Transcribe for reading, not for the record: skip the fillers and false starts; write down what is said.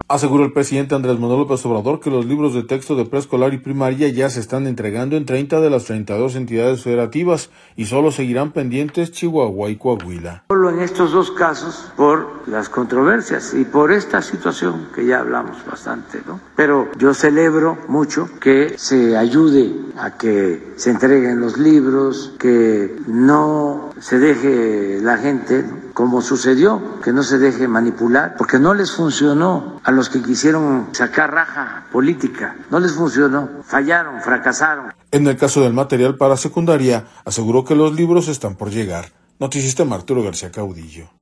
Aseguró el presidente Andrés Manuel López Obrador que los libros de texto de preescolar y primaria ya se están entregando en 30 de las 32 entidades federativas y solo seguirán pendientes Chihuahua y Coahuila. Solo en estos dos casos, por las controversias y por esta situación que ya hablamos bastante, ¿no? Pero yo celebro mucho que se ayude a que se entreguen los libros, que no se deje la gente, ¿no?, como sucedió, que no se deje manipular, porque no les funcionó a los que quisieron sacar raja política, no les funcionó, fallaron, fracasaron. En el caso del material para secundaria, aseguró que los libros están por llegar. Noticista Arturo García Caudillo.